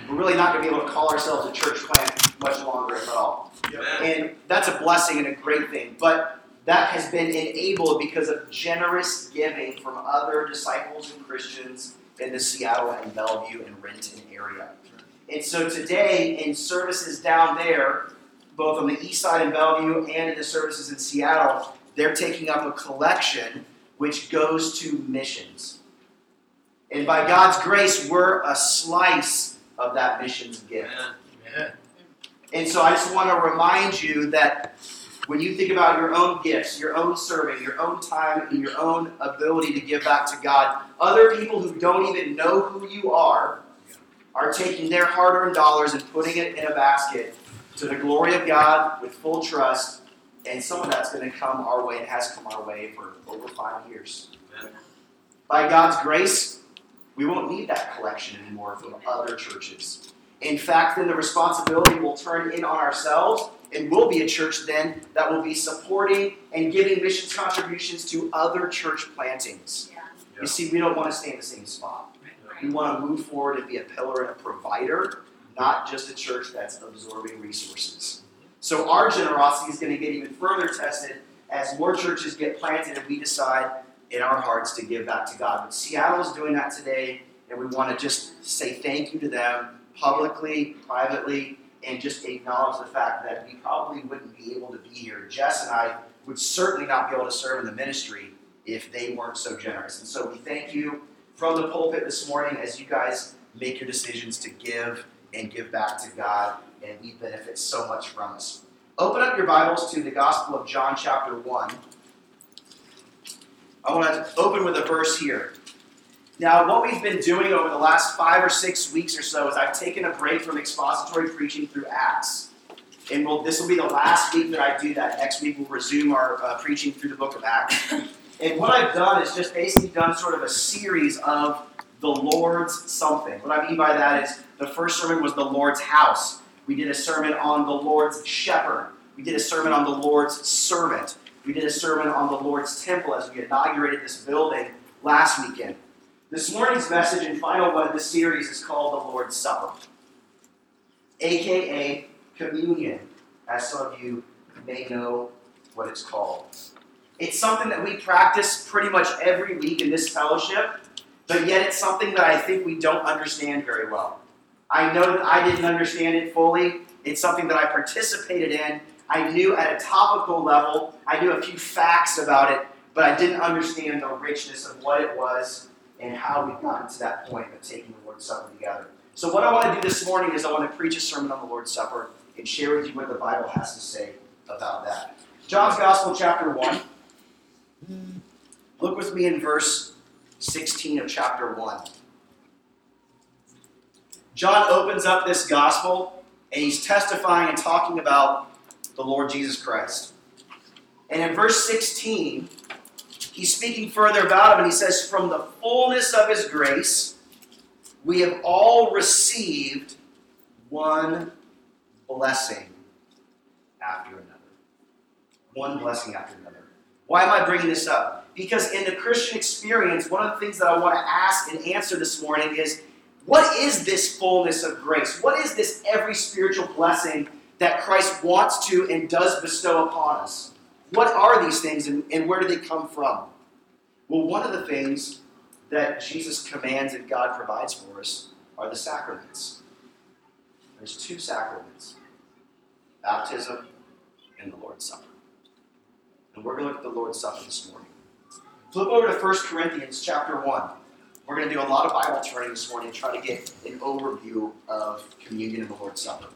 we're really not going to be able to call ourselves a church plant much longer, if at all. Amen. And that's a blessing and a great thing. But that has been enabled because of generous giving from other disciples and Christians in the Seattle and Bellevue and Renton area. And so today, in services down there, both on the east side in Bellevue and in the services in Seattle, they're taking up a collection which goes to missions. And by God's grace, we're a slice of that missions gift. Amen. And so I just want to remind you that when you think about your own gifts, your own serving, your own time, and your own ability to give back to God, other people who don't even know who you are taking their hard-earned dollars and putting it in a basket to the glory of God with full trust, and some of that's going to come our way and has come our way for over 5 years. Amen. By God's grace, we won't need that collection anymore from other churches. In fact, then the responsibility will turn in on ourselves, and we'll be a church then that will be supporting and giving missions contributions to other church plantings. Yeah. You see, we don't want to stay in the same spot. We want to move forward and be a pillar and a provider, not just a church that's absorbing resources. So our generosity is going to get even further tested as more churches get planted and we decide in our hearts to give back to God. But Seattle is doing that today, and we want to just say thank you to them publicly, privately, and just acknowledge the fact that we probably wouldn't be able to be here. Jess and I would certainly not be able to serve in the ministry if they weren't so generous. And so we thank you from the pulpit this morning as you guys make your decisions to give and give back to God, and we benefit so much from us. Open up your Bibles to the Gospel of John chapter 1. I want to open with a verse here. Now, what we've been doing over the last 5 or 6 weeks or so is I've taken a break from expository preaching through Acts. And this will be the last week that I do that. Next week we'll resume our preaching through the book of Acts. And what I've done is just basically done sort of a series of the Lord's something. What I mean by that is the first sermon was the Lord's house. We did a sermon on the Lord's shepherd. We did a sermon on the Lord's servant. We did a sermon on the Lord's temple as we inaugurated this building last weekend. This morning's message and final one of this series is called the Lord's Supper, a.k.a. communion, as some of you may know what it's called. It's something that we practice pretty much every week in this fellowship, but yet it's something that I think we don't understand very well. I know that I didn't understand it fully. It's something that I participated in. I knew at a topical level, I knew a few facts about it, but I didn't understand the richness of what it was and how we've gotten to that point of taking the Lord's Supper together. So what I want to do this morning is I want to preach a sermon on the Lord's Supper and share with you what the Bible has to say about that. John's Gospel, chapter 1. Look with me in verse 16 of chapter 1. John opens up this gospel, and he's testifying and talking about the Lord Jesus Christ. And in verse 16, he's speaking further about him, and he says, "From the fullness of his grace, we have all received one blessing after another." One blessing after another. Why am I bringing this up? Because in the Christian experience, one of the things that I want to ask and answer this morning is, what is this fullness of grace? What is this every spiritual blessing that Christ wants to and does bestow upon us? What are these things and where do they come from? Well, one of the things that Jesus commands and God provides for us are the sacraments. There's 2 sacraments: baptism and the Lord's Supper. And we're going to look at the Lord's Supper this morning. Flip over to 1 Corinthians chapter 1. We're going to do a lot of Bible turning this morning and try to get an overview of communion and the Lord's Supper.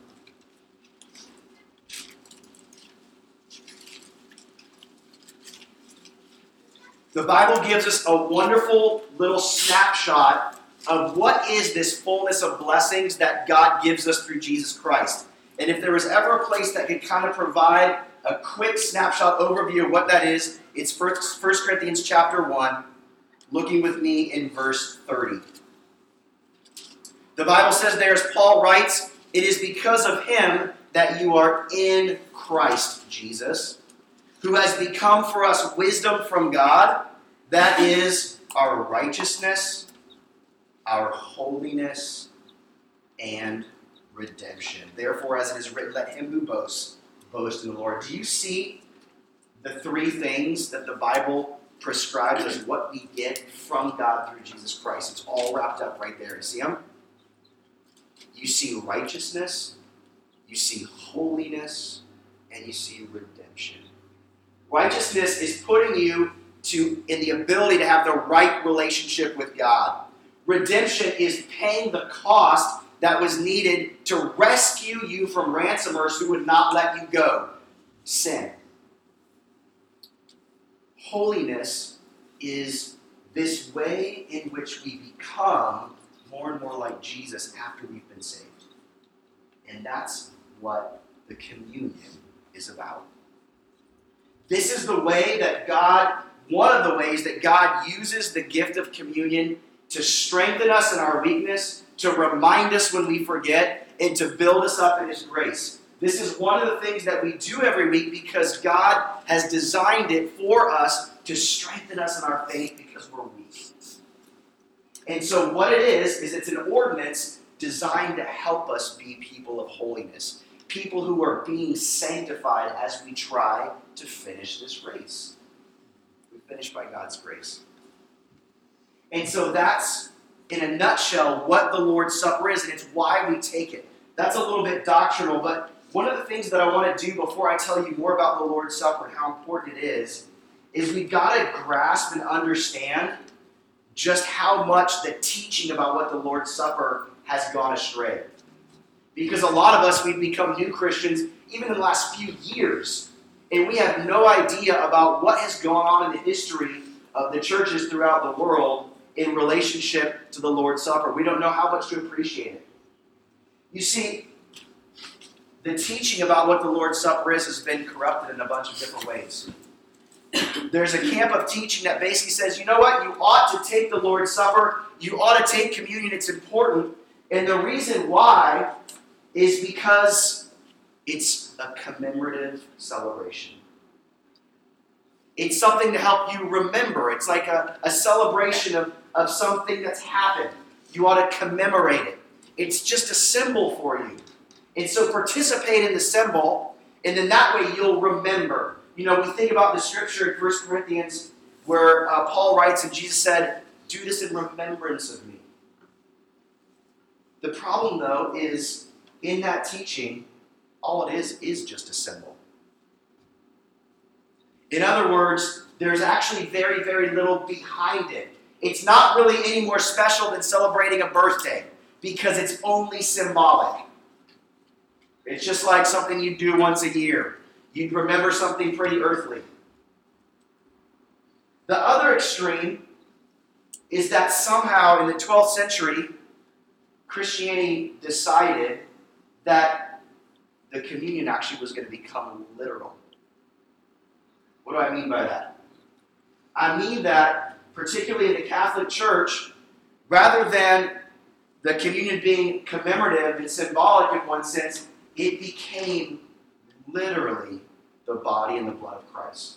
The Bible gives us a wonderful little snapshot of what is this fullness of blessings that God gives us through Jesus Christ. And if there was ever a place that could kind of provide a quick snapshot overview of what that is, it's 1 Corinthians chapter 1, looking with me in verse 30. The Bible says there, as Paul writes, "It is because of him that you are in Christ Jesus, who has become for us wisdom from God, that is our righteousness, our holiness, and redemption. Therefore, as it is written, let him who boasts, boast in the Lord. Do you see the three things that the Bible prescribes as what we get from God through Jesus Christ? It's all wrapped up right there. You see them? You see righteousness, you see holiness, and you see redemption. Righteousness is putting you in the ability to have the right relationship with God. Redemption is paying the cost that was needed to rescue you from ransomers who would not let you go. Sin. Holiness is this way in which we become more and more like Jesus after we've been saved. And that's what the communion is about. This is the way that one of the ways that God uses the gift of communion to strengthen us in our weakness, to remind us when we forget, and to build us up in His grace. This is one of the things that we do every week because God has designed it for us to strengthen us in our faith because we're weak. And so what it is it's an ordinance designed to help us be people of holiness. People who are being sanctified as we try to finish this race. We finish by God's grace. And so that's, in a nutshell, what the Lord's Supper is, and it's why we take it. That's a little bit doctrinal, but one of the things that I want to do before I tell you more about the Lord's Supper and how important it is we've got to grasp and understand just how much the teaching about what the Lord's Supper has gone astray. Because a lot of us, we've become new Christians even in the last few years, and we have no idea about what has gone on in the history of the churches throughout the world in relationship to the Lord's Supper. We don't know how much to appreciate it. You see, the teaching about what the Lord's Supper is has been corrupted in a bunch of different ways. There's a camp of teaching that basically says, you know what, you ought to take the Lord's Supper, you ought to take communion, it's important. And the reason why is because it's a commemorative celebration. It's something to help you remember. It's like a celebration of something that's happened. You ought to commemorate it. It's just a symbol for you. And so participate in the symbol, and then that way you'll remember. You know, we think about the scripture in 1 Corinthians where Paul writes and Jesus said, do this in remembrance of me. The problem, though, is in that teaching, all it is just a symbol. In other words, there's actually very, very little behind it. It's not really any more special than celebrating a birthday because it's only symbolic. It's just like something you do once a year. You'd remember something pretty earthly. The other extreme is that somehow in the 12th century, Christianity decided that the communion actually was going to become literal. What do I mean by that? I mean that, particularly in the Catholic Church, rather than the communion being commemorative and symbolic in one sense, it became literally the body and the blood of Christ.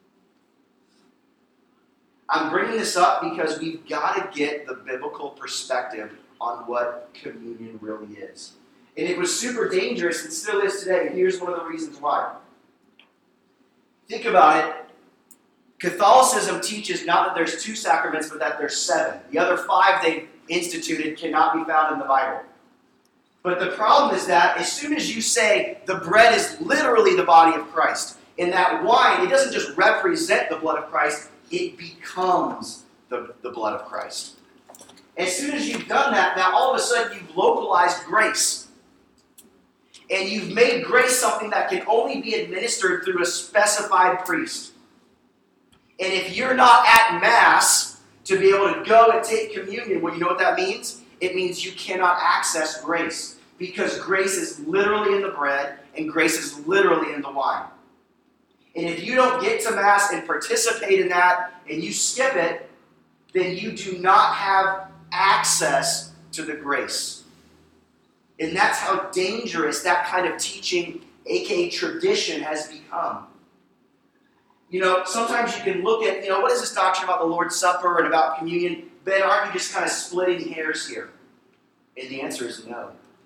I'm bringing this up because we've got to get the biblical perspective on what communion really is. And it was super dangerous and still is today. And here's one of the reasons why. Think about it. Catholicism teaches not that there's 2 sacraments, but that there's 7. The other 5 they instituted cannot be found in the Bible. But the problem is that as soon as you say the bread is literally the body of Christ, and that wine, it doesn't just represent the blood of Christ, it becomes the blood of Christ. As soon as you've done that, now all of a sudden you've localized grace. And you've made grace something that can only be administered through a specified priest. And if you're not at Mass to be able to go and take communion, well, you know what that means? It means you cannot access grace because grace is literally in the bread and grace is literally in the wine. And if you don't get to Mass and participate in that and you skip it, then you do not have access to the grace. And that's how dangerous that kind of teaching, aka tradition, has become. You know, sometimes you can look at, what is this doctrine about the Lord's Supper and about communion? Ben, aren't you just kind of splitting hairs here? And the answer is no.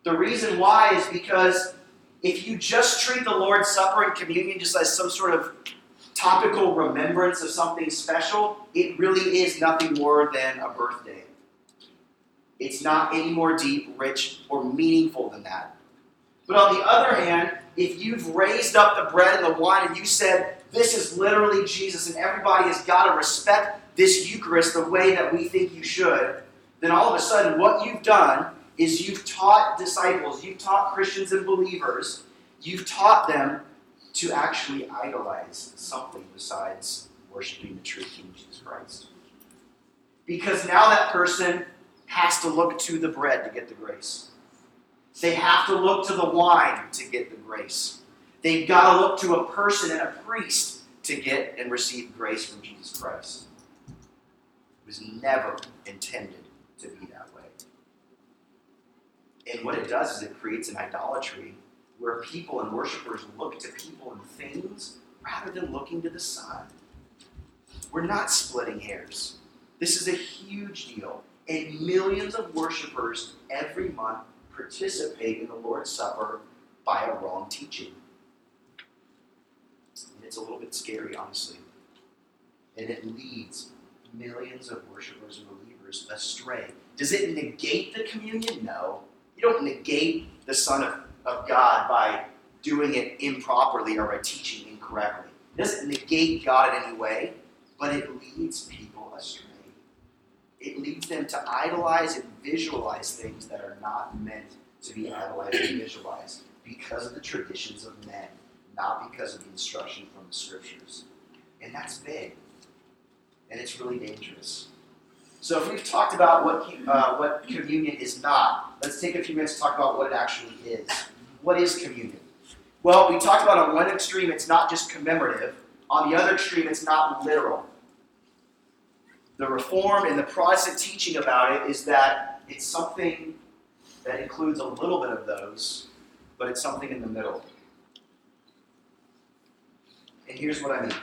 The reason why is because if you just treat the Lord's Supper and communion just as some sort of topical remembrance of something special, it really is nothing more than a birthday. It's not any more deep, rich, or meaningful than that. But on the other hand, if you've raised up the bread and the wine and you said, this is literally Jesus and everybody has got to respect this Eucharist the way that we think you should, then all of a sudden what you've done is you've taught disciples, you've taught Christians and believers, you've taught them to actually idolize something besides worshiping the true King Jesus Christ. Because now that person has to look to the bread to get the grace. They have to look to the wine to get the grace. They've got to look to a person and a priest to get and receive grace from Jesus Christ. It was never intended to be that way. And what it does is it creates an idolatry where people and worshipers look to people and things rather than looking to the Son. We're not splitting hairs. This is a huge deal. And millions of worshipers every month participate in the Lord's Supper by a wrong teaching. And it's a little bit scary, honestly. And it leads millions of worshipers and believers astray. Does it negate the communion? No. You don't negate the Son of God by doing it improperly or by teaching incorrectly. It doesn't negate God in any way, but it leads people astray. It leads them to idolize and visualize things that are not meant to be idolized and visualized because of the traditions of men, not because of the instruction from the Scriptures. And that's big. And it's really dangerous. So if we've talked about what communion is not, let's take a few minutes to talk about what it actually is. What is communion? Well, we talked about on one extreme it's not just commemorative. On the other extreme it's not literal. The Reformed and the Protestant teaching about it is that it's something that includes a little bit of those, but it's something in the middle. And here's what I mean.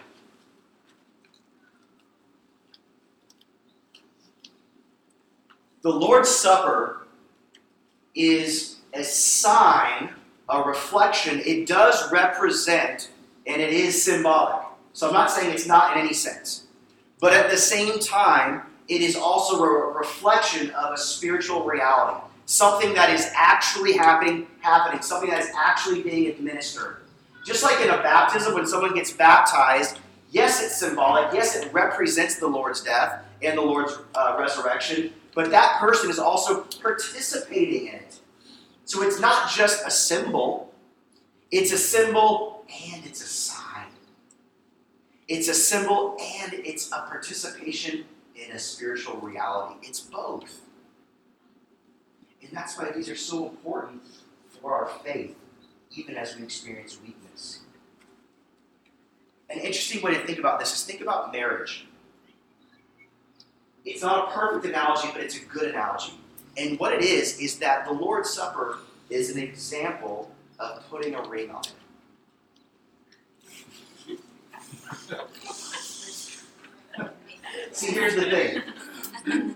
The Lord's Supper is a sign, a reflection. It does represent, and it is symbolic. So I'm not saying it's not in any sense. But at the same time, it is also a reflection of a spiritual reality. Something that is actually happening, something that is actually being administered. Just like in a baptism, when someone gets baptized, yes, it's symbolic. Yes, it represents the Lord's death and the Lord's resurrection. But that person is also participating in it. So it's not just a symbol. It's a symbol and it's a sign. It's a symbol and it's a participation in a spiritual reality. It's both. And that's why these are so important for our faith, even as we experience weakness. An interesting way to think about this is think about marriage. It's not a perfect analogy, but it's a good analogy. And what it is that the Lord's Supper is an example of putting a ring on it. See, here's the thing.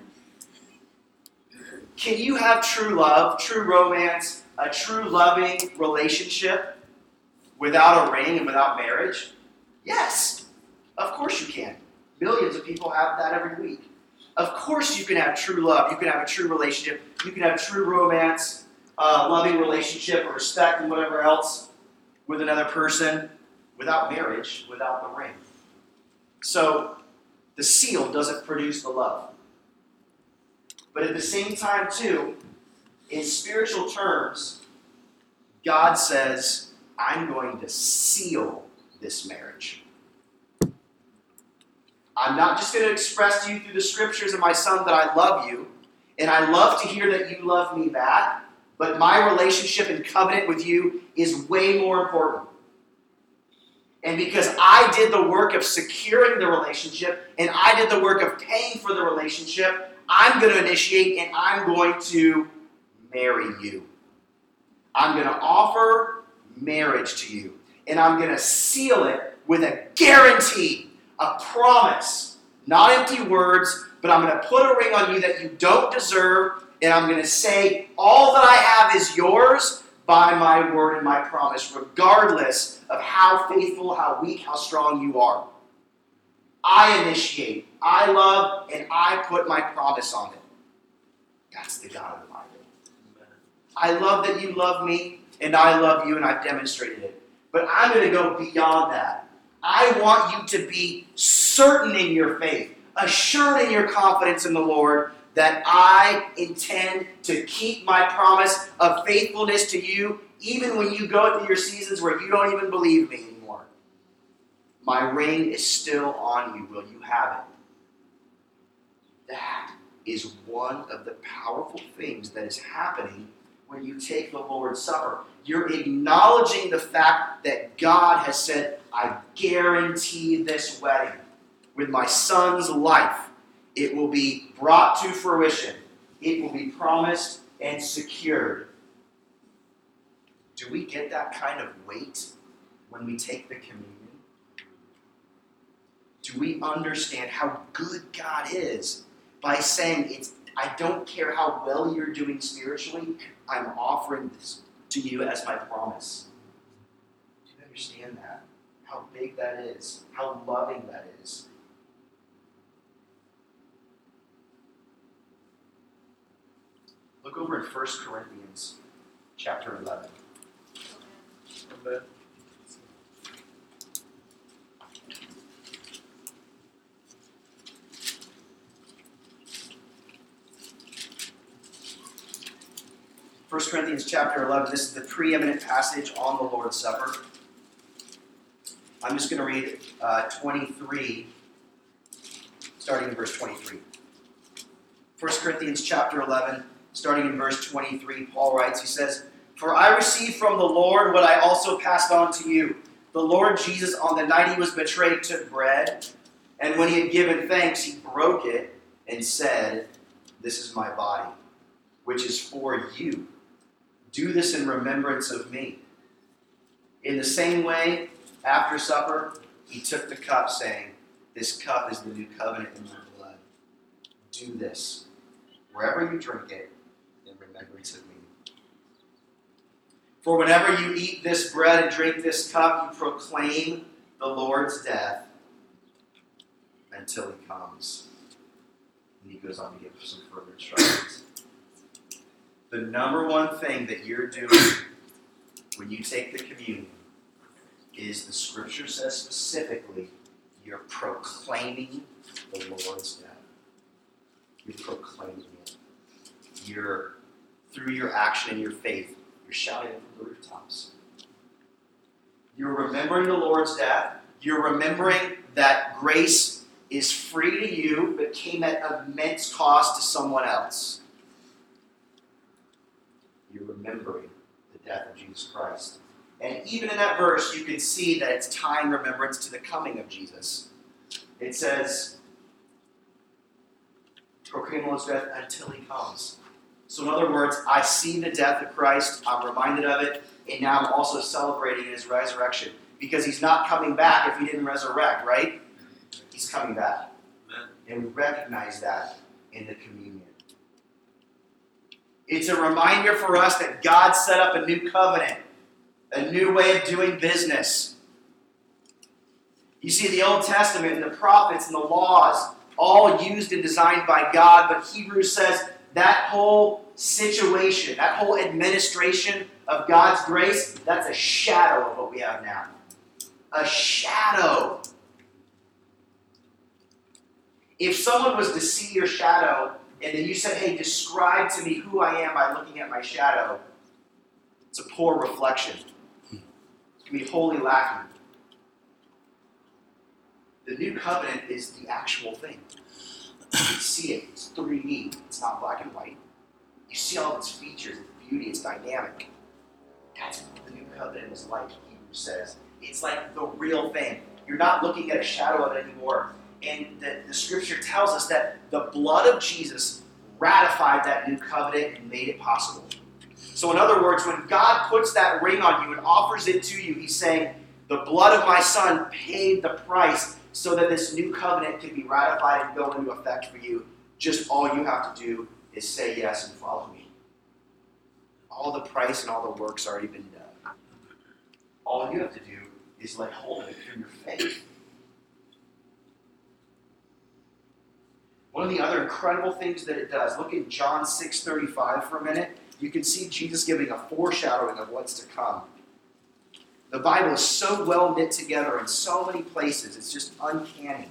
Can you have true love, true romance, a true loving relationship without a ring and without marriage? Yes, of course you can. Millions of people have that every week. Of course you can have true love, you can have a true relationship, you can have true romance, loving relationship, or respect and whatever else with another person without marriage, without the ring. So the seal doesn't produce the love. But at the same time, too, in spiritual terms, God says, I'm going to seal this marriage. I'm not just going to express to you through the Scriptures and my Son that I love you, and I love to hear that you love me back, but my relationship and covenant with you is way more important. And because I did the work of securing the relationship, and I did the work of paying for the relationship, I'm going to initiate and I'm going to marry you. I'm going to offer marriage to you. And I'm going to seal it with a guarantee, a promise, Not empty words, but I'm going to put a ring on you that you don't deserve, and I'm going to say, all that I have is yours by my word and my promise, regardless of how faithful, how weak, how strong you are. I initiate, I love, and I put my promise on it. That's the God of the Bible. I love that you love me, and I love you, and I've demonstrated it. But I'm going to go beyond that. I want you to be certain in your faith, assured in your confidence in the Lord, that I intend to keep my promise of faithfulness to you, even when you go through your seasons where you don't even believe me anymore. My ring is still on you. Will you have it? That is one of the powerful things that is happening when you take the Lord's Supper. You're acknowledging the fact that God has said, I guarantee this wedding with my son's life. It will be brought to fruition. It will be promised and secured. Do we get that kind of weight when we take the communion? Do we understand how good God is by saying, I don't care how well you're doing spiritually, I'm offering this to you as my promise? Do you understand that? How big that is? How loving that is? Look over in 1 Corinthians chapter 11. Amen. 1 Corinthians chapter 11, this is the preeminent passage on the Lord's Supper. I'm just going to read 23, starting in verse 23. 1 Corinthians chapter 11, starting in verse 23, Paul writes, he says, "For I received from the Lord what I also passed on to you. The Lord Jesus, on the night he was betrayed, took bread, and when he had given thanks, he broke it and said, 'This is my body, which is for you. Do this in remembrance of me.' In the same way, after supper, he took the cup, saying, 'This cup is the new covenant in my blood. Do this, wherever you drink it, in remembrance of me. For whenever you eat this bread and drink this cup, you proclaim the Lord's death until he comes.'" And he goes on to give some further instructions. The number one thing that you're doing when you take the communion is, the scripture says specifically, you're proclaiming the Lord's death. You're proclaiming it. You're, through your action and your faith, you're shouting it from the rooftops. You're remembering the Lord's death. You're remembering that grace is free to you, but came at immense cost to someone else. You're remembering the death of Jesus Christ. And even in that verse, you can see that it's tying remembrance to the coming of Jesus. It says, proclaim the Lord's death until he comes. So in other words, I see the death of Christ, I'm reminded of it, and now I'm also celebrating his resurrection. Because he's not coming back if he didn't resurrect, right? He's coming back. Amen. And we recognize that in the communion. It's a reminder for us that God set up a new covenant, a new way of doing business. You see, the Old Testament and the prophets and the laws, all used and designed by God, but Hebrews says that whole situation, that whole administration of God's grace, that's a shadow of what we have now. A shadow. If someone was to see your shadow, and then you said, hey, describe to me who I am by looking at my shadow, it's a poor reflection. It's going to be wholly lacking. The new covenant is the actual thing. You see it. It's 3D. It's not black and white. You see all its features, its beauty, its dynamic. That's what the new covenant is like, Hebrews says. It's like the real thing. You're not looking at a shadow of it anymore. And the scripture tells us that the blood of Jesus ratified that new covenant and made it possible. So in other words, when God puts that ring on you and offers it to you, he's saying, the blood of my son paid the price so that this new covenant can be ratified and go into effect for you. Just all you have to do is say yes and follow me. All the price and all the work's already been done. All you have to do is lay hold of it through your faith. One of the other incredible things that it does, look at John 6:35 for a minute. You can see Jesus giving a foreshadowing of what's to come. The Bible is so well knit together in so many places. It's just uncanny.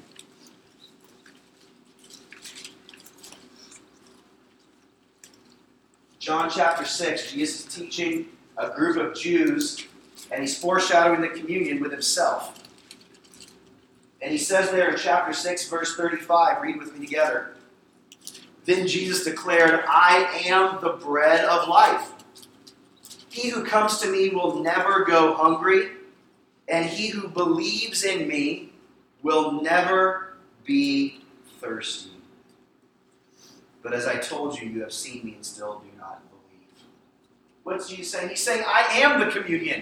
John chapter 6, Jesus is teaching a group of Jews, and he's foreshadowing the communion with himself. And he says there in chapter 6, verse 35, read with me together. Then Jesus declared, I am the bread of life. He who comes to me will never go hungry, and he who believes in me will never be thirsty. But as I told you, you have seen me and still do not believe. What's Jesus saying? He's saying, I am the communion.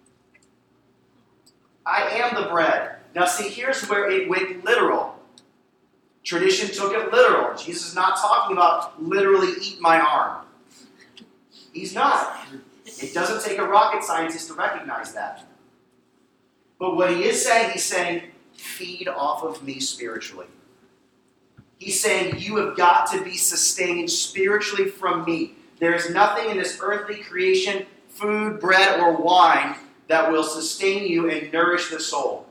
I am the bread. Now see, here's where it went literal. Tradition took it literal. Jesus is not talking about literally eat my arm. He's not. It doesn't take a rocket scientist to recognize that. But what he is saying, he's saying, feed off of me spiritually. He's saying you have got to be sustained spiritually from me. There is nothing in this earthly creation, food, bread, or wine, that will sustain you and nourish the soul.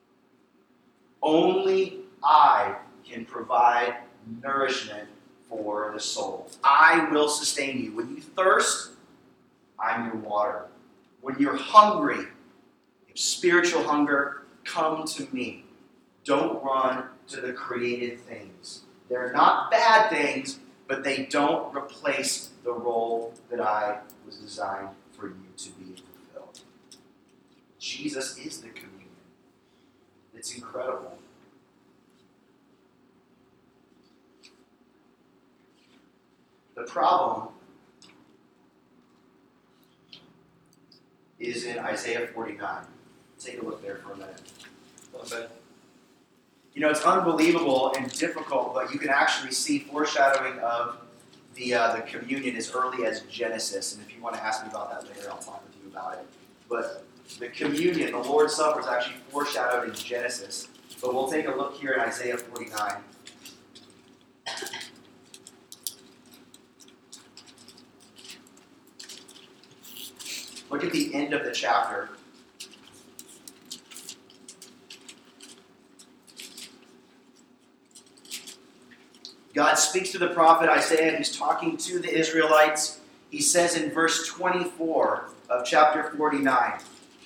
Only I can provide nourishment for the soul. I will sustain you. When you thirst, I'm your water. When you're hungry, if spiritual hunger, come to me. Don't run to the created things. They're not bad things, but they don't replace the role that I was designed for you to be fulfilled. Jesus is the communion. It's incredible. The problem is in Isaiah 49. Take a look there for a minute. You know, it's unbelievable and difficult, but you can actually see foreshadowing of the communion as early as Genesis. And if you want to ask me about that later, I'll talk with you about it. But the communion, the Lord's Supper, is actually foreshadowed in Genesis. But we'll take a look here in Isaiah 49. Look at the end of the chapter. God speaks to the prophet Isaiah. He's talking to the Israelites. He says in verse 24 of chapter 49,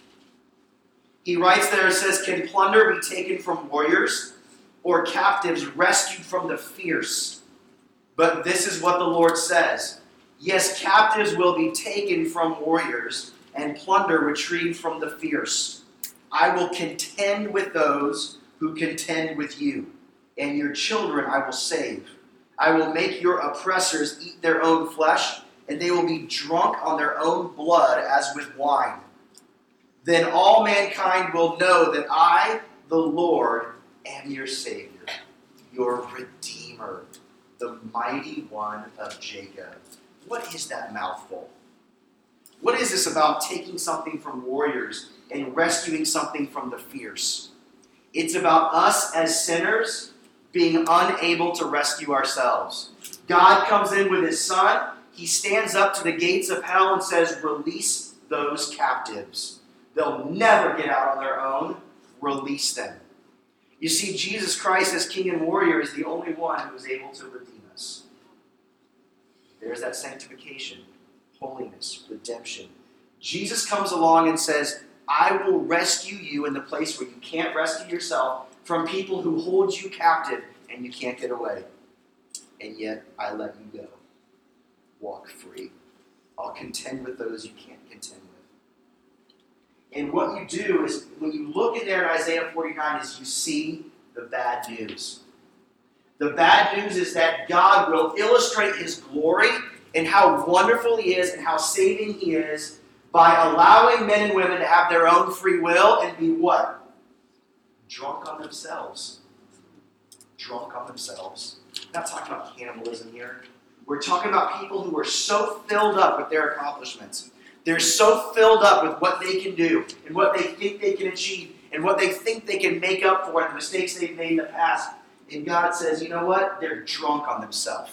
he writes there, it says, can plunder be taken from warriors, or captives rescued from the fierce? But this is what the Lord says. Yes, captives will be taken from warriors, and plunder retrieved from the fierce. I will contend with those who contend with you, and your children I will save. I will make your oppressors eat their own flesh, and they will be drunk on their own blood as with wine. Then all mankind will know that I, the Lord, am your Savior, your Redeemer, the mighty one of Jacob. What is that mouthful? What is this about taking something from warriors and rescuing something from the fierce? It's about us as sinners being unable to rescue ourselves. God comes in with his Son. He stands up to the gates of hell and says, release those captives. They'll never get out on their own. Release them. You see, Jesus Christ as King and Warrior is the only one who is able to redeem us. There's that sanctification, holiness, redemption. Jesus comes along and says, I will rescue you in the place where you can't rescue yourself from people who hold you captive and you can't get away. And yet, I let you go. Walk free. I'll contend with those you can't contend with. And what you do is, when you look in there in Isaiah 49, is you see the bad news. The bad news is that God will illustrate his glory and how wonderful he is and how saving he is by allowing men and women to have their own free will and be what? drunk on themselves. Drunk on themselves. We're not talking about cannibalism here. We're talking about people who are so filled up with their accomplishments. They're so filled up with what they can do and what they think they can achieve and what they think they can make up for and the mistakes they've made in the past. And God says, you know what? They're drunk on themselves.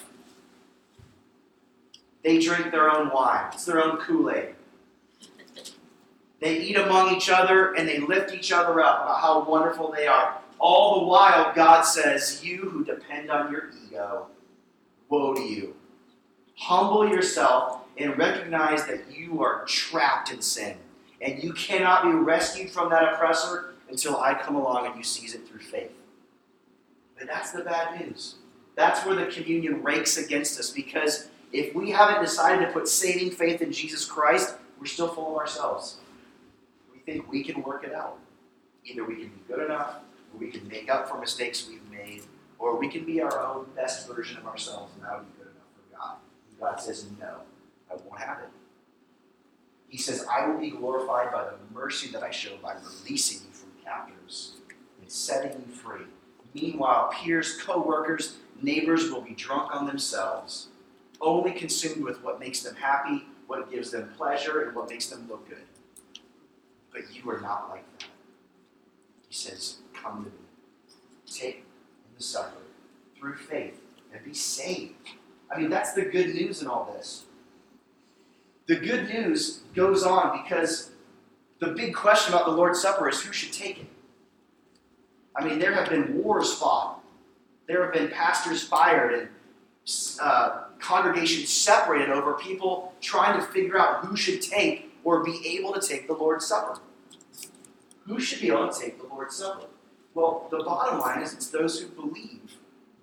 They drink their own wine. It's their own Kool-Aid. They eat among each other and they lift each other up about how wonderful they are. All the while, God says, you who depend on your ego, woe to you. Humble yourself and recognize that you are trapped in sin. And you cannot be rescued from that oppressor until I come along and you seize it through faith. But that's the bad news. That's where the communion rakes against us, because if we haven't decided to put saving faith in Jesus Christ, we're still full of ourselves. We think we can work it out. Either we can be good enough, or we can make up for mistakes we've made, or we can be our own best version of ourselves, and that would be good enough for God. And God says, no, I won't have it. He says, I will be glorified by the mercy that I show by releasing you from captors and setting you free. Meanwhile, peers, co-workers, neighbors will be drunk on themselves, only consumed with what makes them happy, what gives them pleasure, and what makes them look good. But you are not like that. He says, come to me. Take in the supper through faith and be saved. I mean, that's the good news in all this. The good news goes on because the big question about the Lord's Supper is who should take it. I mean, there have been wars fought. There have been pastors fired and congregations separated over people trying to figure out who should take or be able to take the Lord's Supper. Who should be able to take the Lord's Supper? Well, the bottom line is it's those who believe.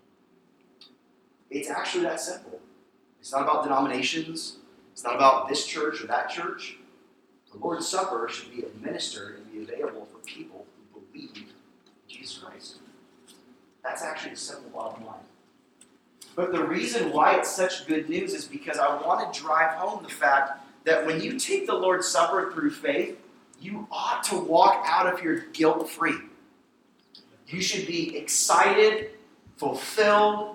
It's actually that simple. It's not about denominations. It's not about this church or that church. The Lord's Supper should be administered and be available for people who believe in Jesus Christ. That's actually the simple bottom line. But the reason why it's such good news is because I want to drive home the fact that when you take the Lord's Supper through faith, you ought to walk out of here guilt-free. You should be excited, fulfilled,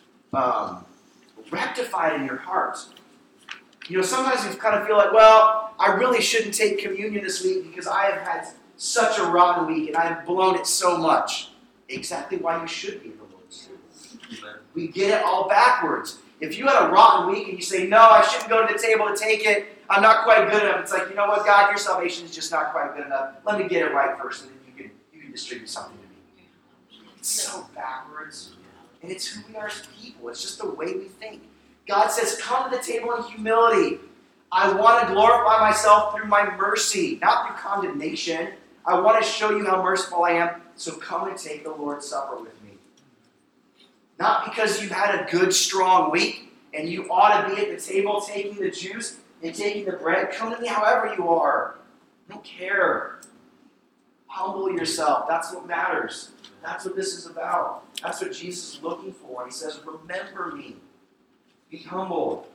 rectified in your heart. You know, sometimes you kind of feel like, well, I really shouldn't take communion this week because I have had such a rotten week and I have blown it so much. Exactly why you should be in the Lord's table. We get it all backwards. If you had a rotten week and you say, no, I shouldn't go to the table to take it, I'm not quite good enough. It's like, you know what, God, your salvation is just not quite good enough. Let me get it right first, and then you can distribute something to me. It's so backwards. And it's who we are as people. It's just the way we think. God says, come to the table in humility. I want to glorify myself through my mercy, not through condemnation. I want to show you how merciful I am, so come and take the Lord's Supper with me. Not because you've had a good, strong week, and you ought to be at the table taking the juice and taking the bread. Come to me however you are. I don't care. Humble yourself. That's what matters. That's what this is about. That's what Jesus is looking for. He says, remember me. Be humble.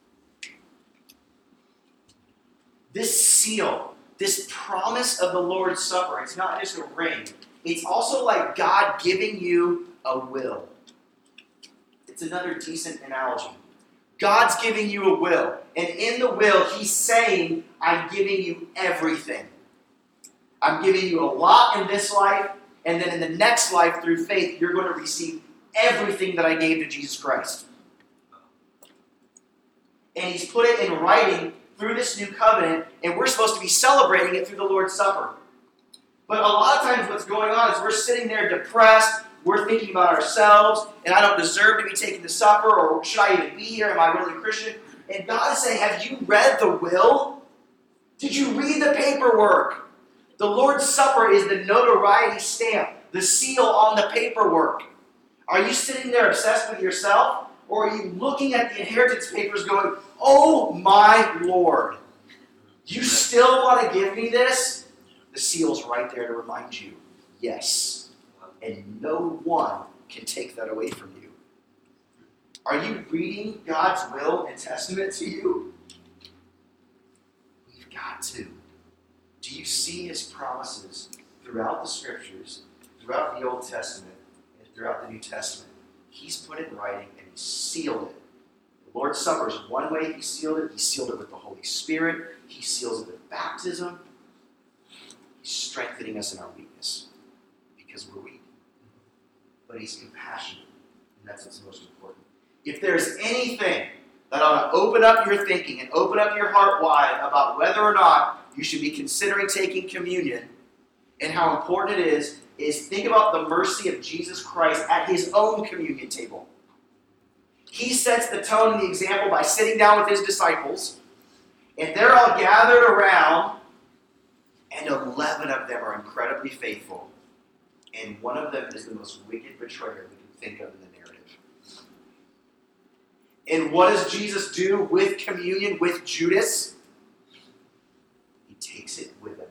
This seal, this promise of the Lord's Supper, it's not just a ring. It's also like God giving you a will. It's another decent analogy. God's giving you a will. And in the will, He's saying, I'm giving you everything. I'm giving you a lot in this life, and then in the next life, through faith, you're going to receive everything that I gave to Jesus Christ. And He's put it in writing through this new covenant, and we're supposed to be celebrating it through the Lord's Supper. But a lot of times what's going on is we're sitting there depressed, we're thinking about ourselves, and I don't deserve to be taking the supper, or should I even be here? Am I really a Christian? And God is saying, have you read the will? Did you read the paperwork? The Lord's Supper is the notoriety stamp, the seal on the paperwork. Are you sitting there obsessed with yourself? Or are you looking at the inheritance papers going, oh my Lord, you still want to give me this? The seal's right there to remind you, yes. And no one can take that away from you. Are you reading God's will and testament to you? We've got to. Do you see His promises throughout the Scriptures throughout the Old Testament and throughout the New Testament, he's put it in writing and he sealed it. The Lord's Supper is one way he sealed it. He sealed it with the Holy Spirit. He seals it with baptism. He's strengthening us in our weakness because we're weak. But he's compassionate, and that's what's most important. If there's anything that ought to open up your thinking and open up your heart wide about whether or not you should be considering taking communion and how important it is think about the mercy of Jesus Christ at his own communion table. He sets the tone and the example by sitting down with his disciples, and they're all gathered around, and 11 of them are incredibly faithful, and one of them is the most wicked betrayer we can think of in the narrative. And what does Jesus do with communion with Judas? He takes it with him.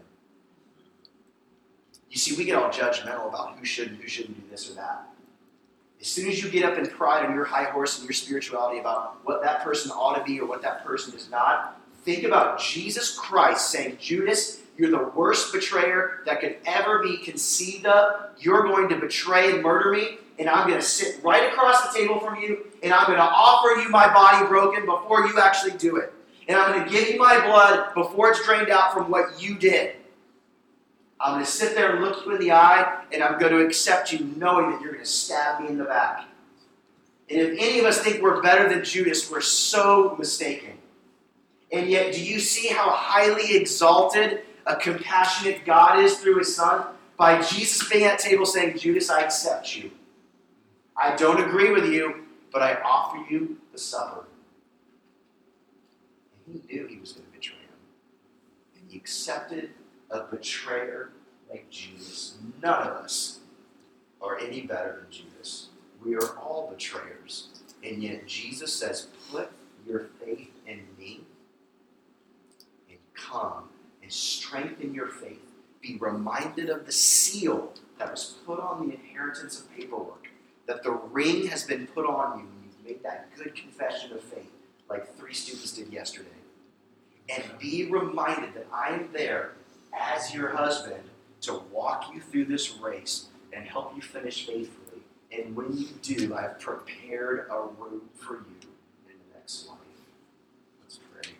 You see, we get all judgmental about who should and who shouldn't do this or that. As soon as you get up in pride on your high horse and your spirituality about what that person ought to be or what that person is not, think about Jesus Christ saying, Judas, you're the worst betrayer that could ever be conceived of. You're going to betray and murder me, and I'm going to sit right across the table from you, and I'm going to offer you my body broken before you actually do it. And I'm going to give you my blood before it's drained out from what you did. I'm going to sit there and look you in the eye, and I'm going to accept you knowing that you're going to stab me in the back. And if any of us think we're better than Judas, we're so mistaken. And yet, do you see how highly exalted a compassionate God is through his Son? By Jesus being at the table saying, Judas, I accept you. I don't agree with you, but I offer you the supper. And he knew he was going to betray him. And he accepted a betrayer like Judas. None of us are any better than Judas. We are all betrayers. And yet Jesus says, put your faith in me and come and strengthen your faith. Be reminded of the seal that was put on the inheritance of paperwork, that the ring has been put on you when you've made that good confession of faith, like 3 students did yesterday. And be reminded that I am there as your husband to walk you through this race and help you finish faithfully. And when you do, I have prepared a room for you in the next life. Let's pray.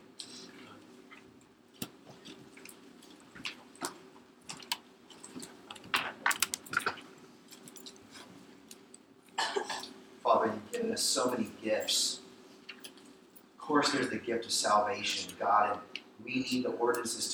Father, you've given us so many gifts. Of course, there's the gift of salvation, God, and we need the ordinances